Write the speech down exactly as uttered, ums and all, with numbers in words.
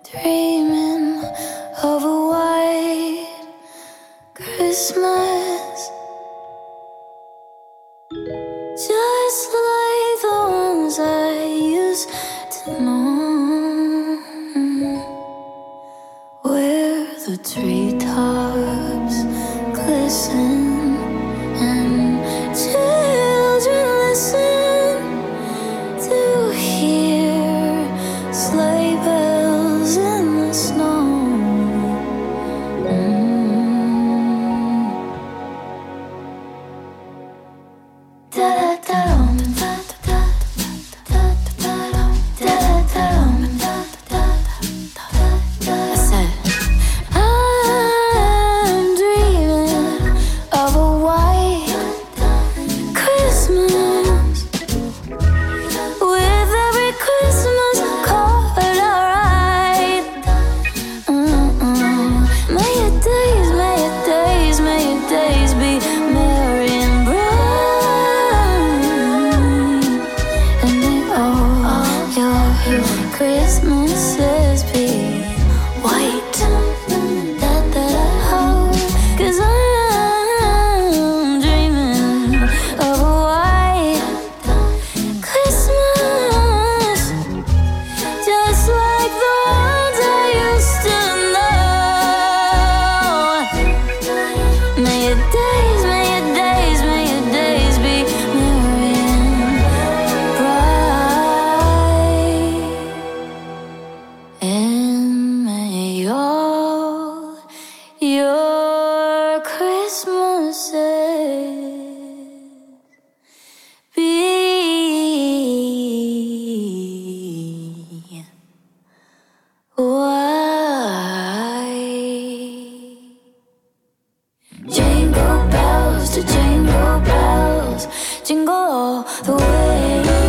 dreaming of a white Christmas, just like the ones I used to know, where the treetops glisten and children listen to hear sleigh bells in the snow. Mm. Da-da-da-dum, da-da-da-dum, da-da-da-dum, da-da-da-da-da. I said, I'm dreaming of a white Christmas, with every Christmas card I write. Mm-mm. May your days, may your days, may your days be merry and bright, and may all your Christmases be white. Da-da-da-oh, 'cause I'm dreaming of a white Christmas, just like the ones I used to know. May your days, may your days, may your days be merry and bright, and may all your Christmases be white. Jingle bells to jingle bells, jingle all the way.